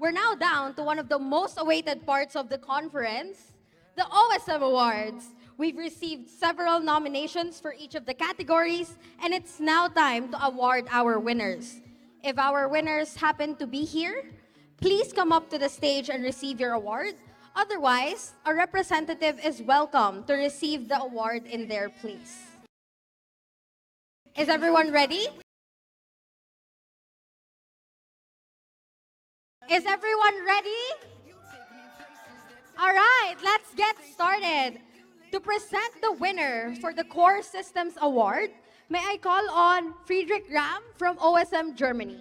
we're now down to one of the most awaited parts of the conference, the OSM Awards. We've received several nominations for each of the categories, and it's now time to award our winners. If our winners happen to be here, please come up to the stage and receive your award. Otherwise, a representative is welcome to receive the award in their place. Is everyone ready? Is everyone ready? All right, let's get started. To present the winner for the Core Systems Award, may I call on Friedrich Ram from OSM Germany.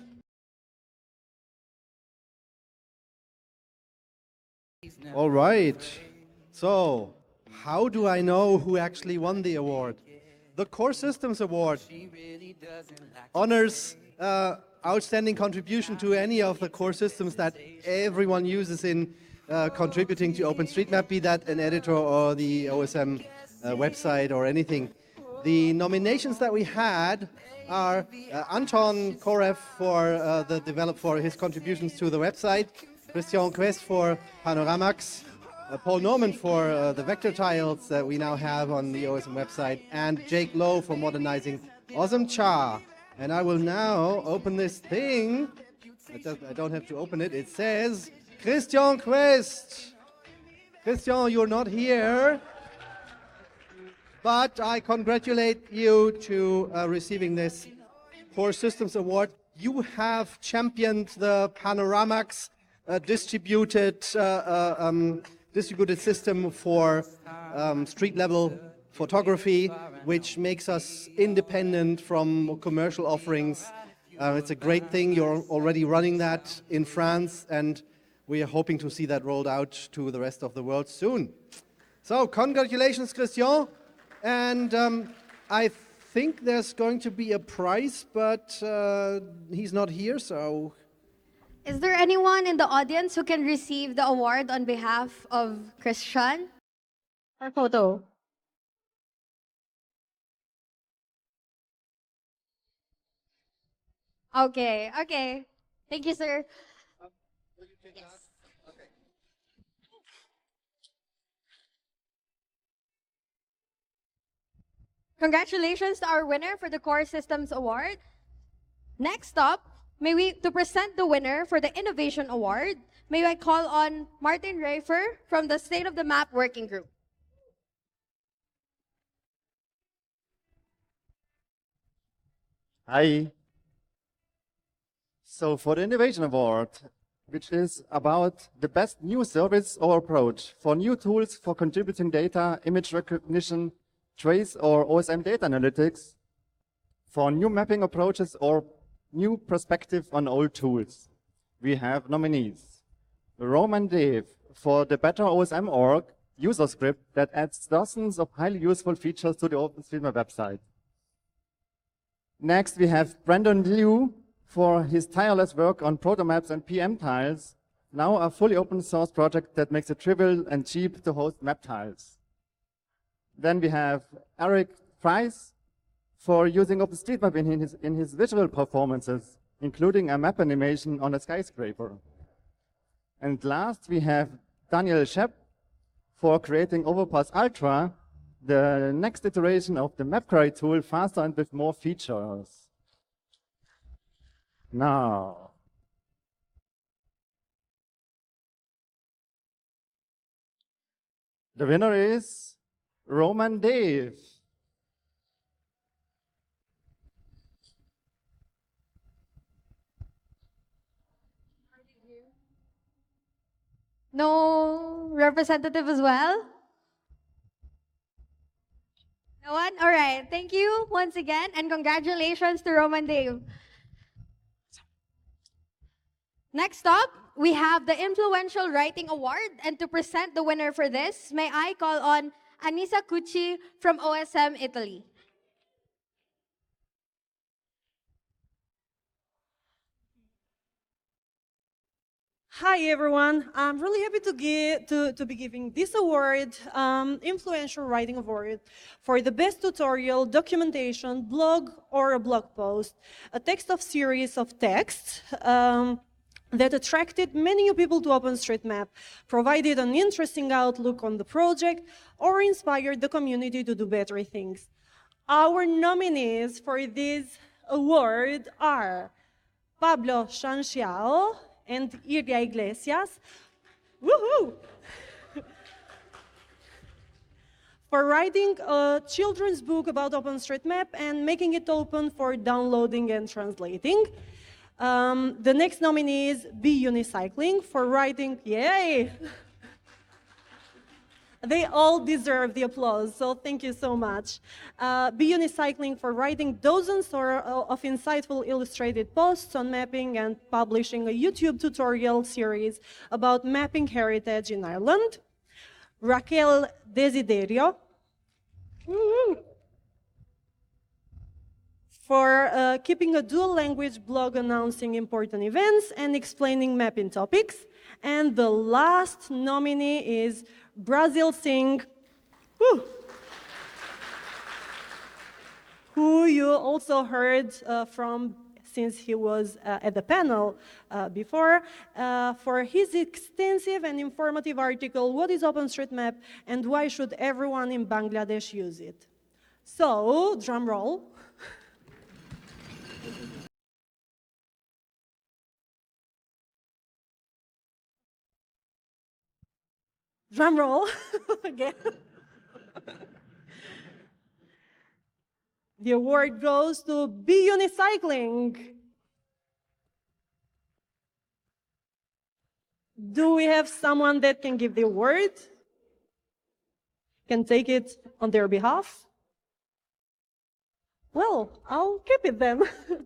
All right. So, how do I know who actually won the award? The Core Systems Award honors outstanding contribution to any of the core systems that everyone uses in contributing to OpenStreetMap, be that an editor or the OSM website or anything. The nominations that we had are Anton Korev for his contributions to the website, Christian Quest for Panoramax, Paul Norman for the vector tiles that we now have on the OSM website, and Jake Lowe for modernizing AwesomeChar. And I will now open this thing. I don't have to open it. It says Christian Quest. Christian, you're not here, but I congratulate you to receiving this Core Systems Award. You have championed the Panoramax distributed system for street level photography, which makes us independent from commercial offerings. It's a great thing. You're already running that in France, and we are hoping to see that rolled out to the rest of the world soon. So congratulations, Christian. And I think there's going to be a prize, but he's not here, so... Is there anyone in the audience who can receive the award on behalf of Christian? Or photo? Okay, okay. Thank you, sir. Yes. Congratulations to our winner for the Core Systems Award. Next up, to present the winner for the Innovation Award, may I call on Martin Reifer from the State of the Map Working Group. Hi. So for the Innovation Award, which is about the best new service or approach for new tools for contributing data, image recognition, trace or OSM data analytics, for new mapping approaches or new perspective on old tools, we have nominees. Roman Dave for the Better OSM org user script that adds dozens of highly useful features to the OpenStreetMap website. Next, we have Brandon Liu for his tireless work on protomaps and PM tiles, now a fully open source project that makes it trivial and cheap to host map tiles. Then we have Eric Price for using OpenStreetMap in his visual performances, including a map animation on a skyscraper. And last, we have Daniel Schepp for creating Overpass Ultra, the next iteration of the map query tool, faster and with more features. Now, the winner is Roman Dave. No representative as well? No one? All right. Thank you once again, and congratulations to Roman Dave. Next up, we have the Influential Writing Award, and to present the winner for this, may I call on Anissa Cucci from OSM Italy. Hi everyone, I'm really happy to be giving this award, Influential Writing Award, for the best tutorial, documentation, blog or a blog post, a text of series of texts that attracted many new people to OpenStreetMap, provided an interesting outlook on the project, or inspired the community to do better things. Our nominees for this award are Pablo Shanxiao and Iria Iglesias. Woohoo! For writing a children's book about OpenStreetMap and making it open for downloading and translating. The next nominee is B Unicycling for writing, yay! They all deserve the applause, so thank you so much. B Unicycling for writing dozens of insightful illustrated posts on mapping and publishing a YouTube tutorial series about mapping heritage in Ireland. Raquel Desiderio for keeping a dual language blog announcing important events and explaining mapping topics. And the last nominee is Brazil Singh, who you also heard from since he was at the panel before, for his extensive and informative article, What is OpenStreetMap and why should everyone in Bangladesh use it? So, drum roll. Drum roll again. The award goes to B Unicycling. Do we have someone that can give the award? Can take it on their behalf? Well, I'll keep it then.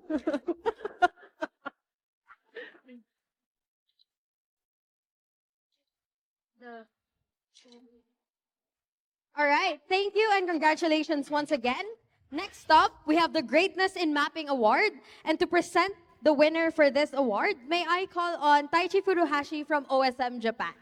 All right, thank you and congratulations once again. Next up, we have the Greatness in Mapping Award. And to present the winner for this award, may I call on Taichi Furuhashi from OSM Japan.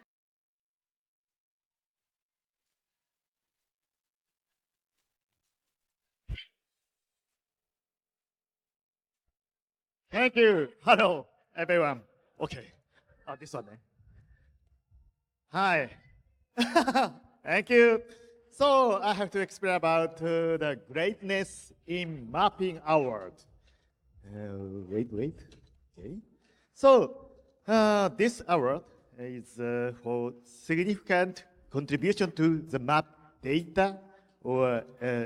Thank you. Hello, everyone. Okay. This one. Hi. Thank you. So I have to explain about the Greatness in Mapping Award. Wait. Okay. So this award is for significant contribution to the map data or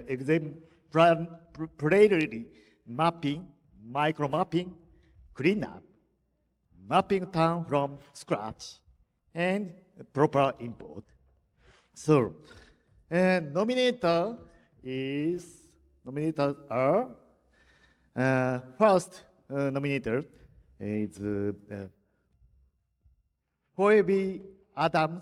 exemplary mapping, micro mapping, cleanup, mapping town from scratch, and proper import. So, nominator are first nominator is Phoebe Adams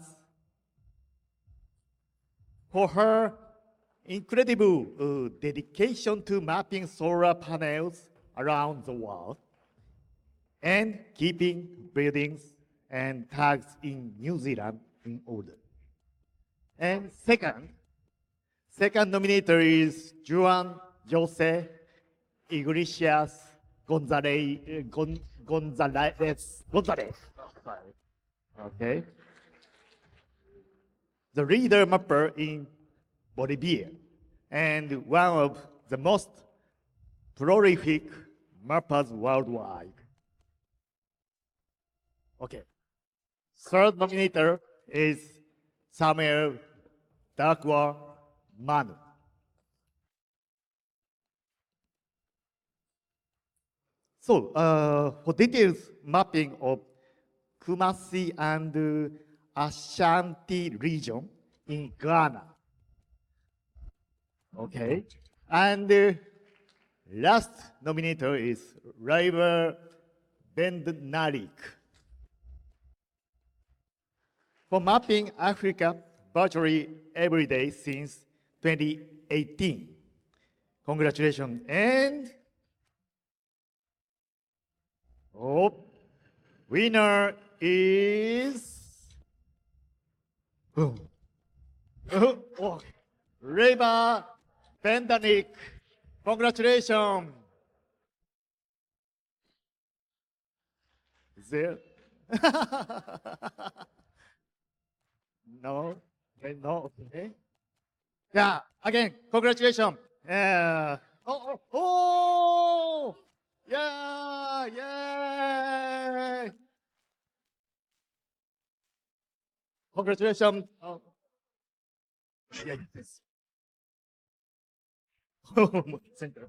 for her incredible dedication to mapping solar panels around the world and keeping buildings and tags in New Zealand in order. And second nominator is Juan Jose Iglesias Gonzalez. Okay. The leader mapper in Bolivia and one of the most prolific mappers worldwide. Okay. Third nominator is Samuel Darkwa Manu. So, for details mapping of Kumasi and Ashanti region in Ghana. Okay. And last nominator is River Bendnarik. For mapping Africa virtually every day since 2018. Congratulations. And winner is River Bendnarik. Congratulations. Is there? No, okay, no, okay. Yeah, again, congratulations. Yeah. Oh, yeah, yay. Congratulations. Oh. Yeah, yes. Center.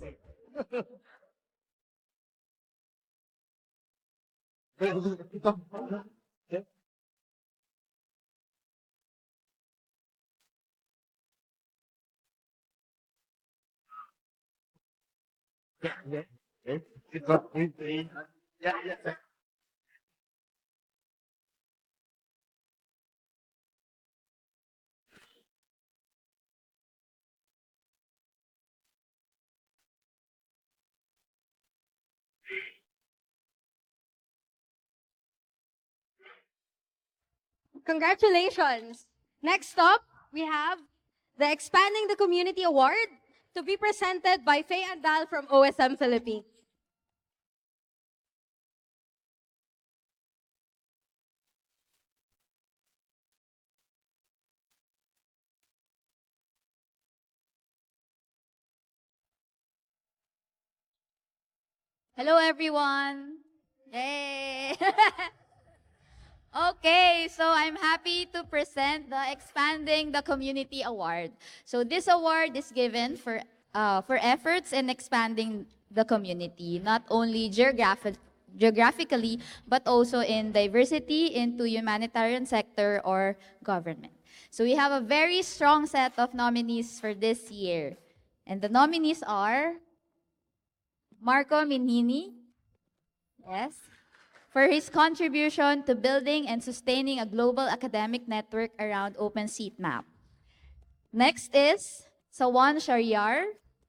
Congratulations! Next up, we have the Expanding the Community Award to be presented by Faye Andal from OSM Philippines. Hello, everyone. Yay! Okay, so I'm happy to present the Expanding the Community Award. So this award is given for efforts in expanding the community, not only geographically, but also in diversity into humanitarian sector or government. So we have a very strong set of nominees for this year. And the nominees are Marco Minini, yes, for his contribution to building and sustaining a global academic network around OpenStreetMap. Next is Sawan Shariar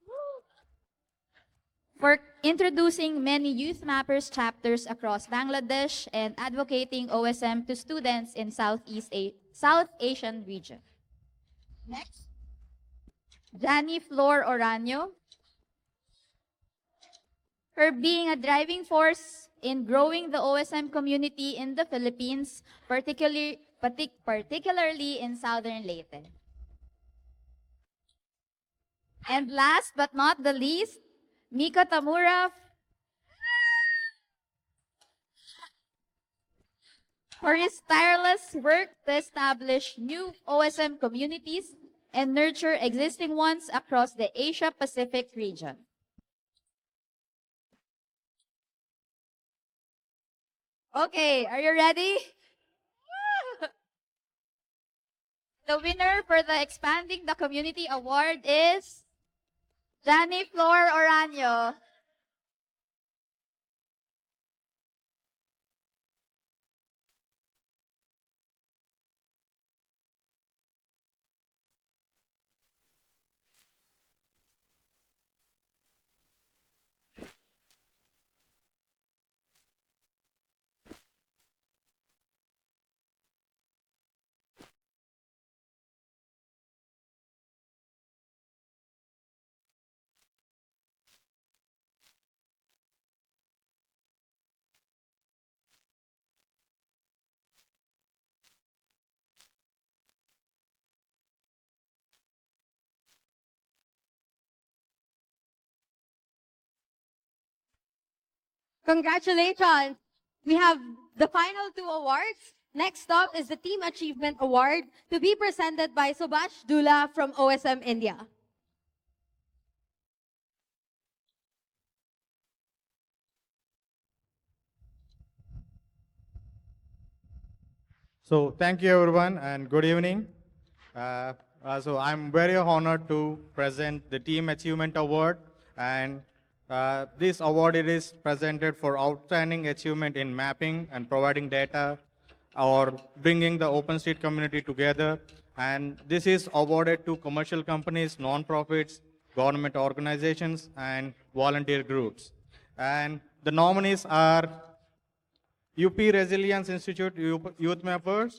for introducing many Youth Mappers chapters across Bangladesh and advocating OSM to students in South Asian region. Next, Jani Flor Oranio for being a driving force in growing the OSM community in the Philippines, particularly in Southern Leyte. And last but not the least, Miko Tamura for his tireless work to establish new OSM communities and nurture existing ones across the Asia-Pacific region. Okay, are you ready? The winner for the Expanding the Community Award is Jani Flor Oranio. Congratulations! We have the final two awards. Next up is the Team Achievement Award to be presented by Subhash Dula from OSM India. So thank you everyone and good evening. So I'm very honored to present the Team Achievement Award, and this award it is presented for outstanding achievement in mapping and providing data or bringing the OpenStreet community together. And this is awarded to commercial companies, non-profits, government organizations, and volunteer groups. And the nominees are UP Resilience Institute Youth Mappers.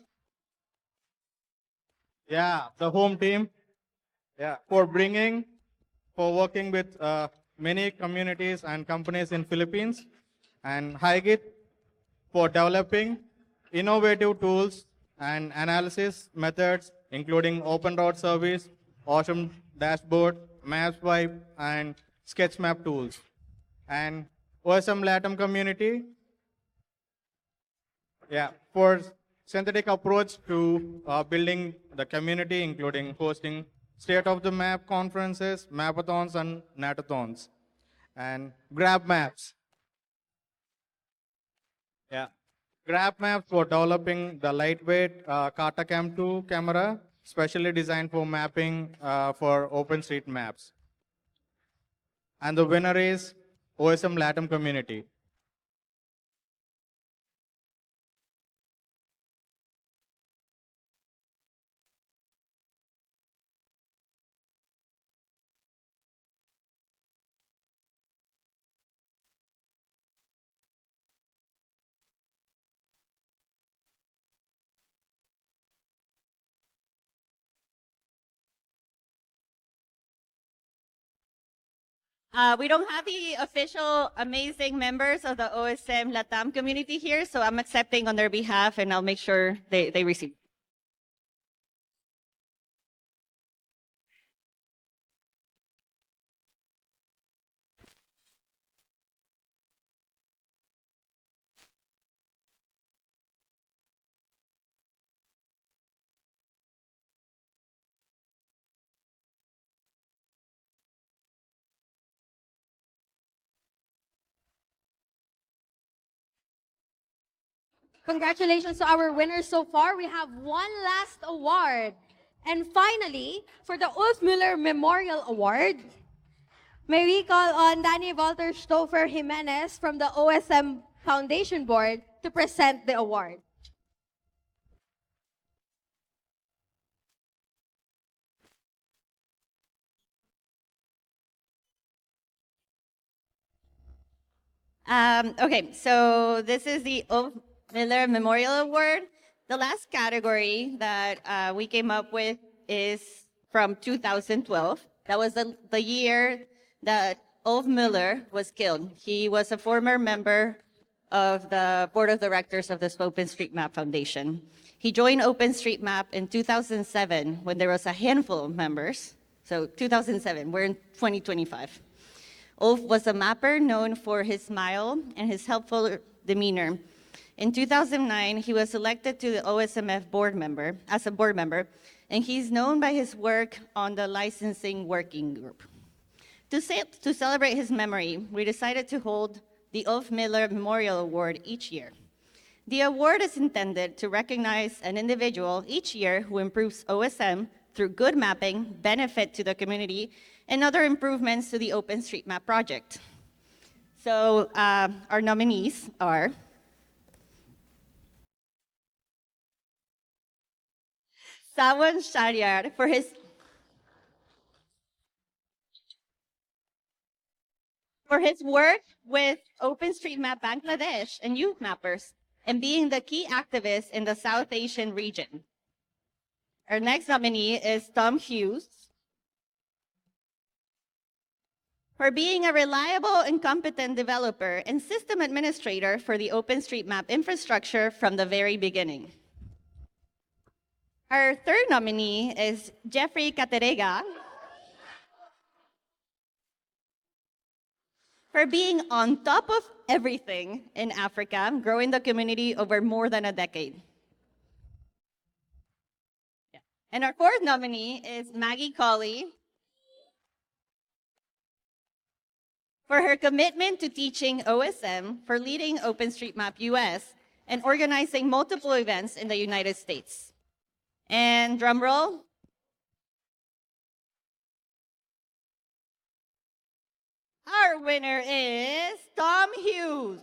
Yeah, the home team. Yeah, for working with many communities and companies in Philippines. And Hygit for developing innovative tools and analysis methods, including Open Road Service, Awesome Dashboard, MapSwipe, and SketchMap tools. And OSM Latam community, yeah, for synthetic approach to building the community, including hosting state of the map conferences, mapathons, and natathons. And Grab Maps. Yeah. Grab Maps for developing the lightweight CartaCam 2 camera, specially designed for mapping for OpenStreetMaps. And the winner is OSM Latam community. We don't have the official amazing members of the OSM Latam community here, so I'm accepting on their behalf and I'll make sure they receive. Congratulations to our winners so far. We have one last award. And finally, for the Ulf Müller Memorial Award, may we call on Danny Walter Stouffer Jimenez from the OSM Foundation Board to present the award. Okay, so this is the Ulf Miller Memorial Award. The last category that we came up with is from 2012. That was the year that Ulf Miller was killed. He was a former member of the board of directors of the OpenStreetMap Foundation. He joined OpenStreetMap in 2007 when there was a handful of members. So 2007, we're in 2025. Ulf was a mapper known for his smile and his helpful demeanor. In 2009, he was elected to the OSMF board member, as a board member, and he's known by his work on the licensing working group. To celebrate his memory, we decided to hold the Ulf Miller Memorial Award each year. The award is intended to recognize an individual each year who improves OSM through good mapping, benefit to the community, and other improvements to the OpenStreetMap project. So our nominees are Sawan Shariar for his work with OpenStreetMap Bangladesh and youth mappers and being the key activist in the South Asian region. Our next nominee is Tom Hughes for being a reliable and competent developer and system administrator for the OpenStreetMap infrastructure from the very beginning. Our third nominee is Jeffrey Caterega for being on top of everything in Africa, growing the community over more than a decade. Yeah. And our fourth nominee is Maggie Colley for her commitment to teaching OSM, for leading OpenStreetMap US, and organizing multiple events in the United States. And drum roll. Our winner is Tom Hughes.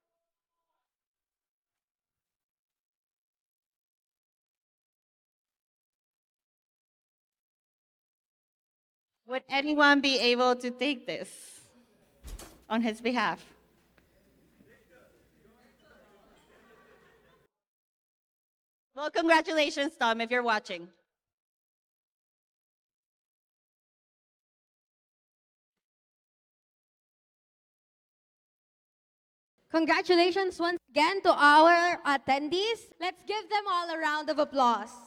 Would anyone be able to take this on his behalf? Well, congratulations, Tom, if you're watching. Congratulations once again to our attendees. Let's give them all a round of applause.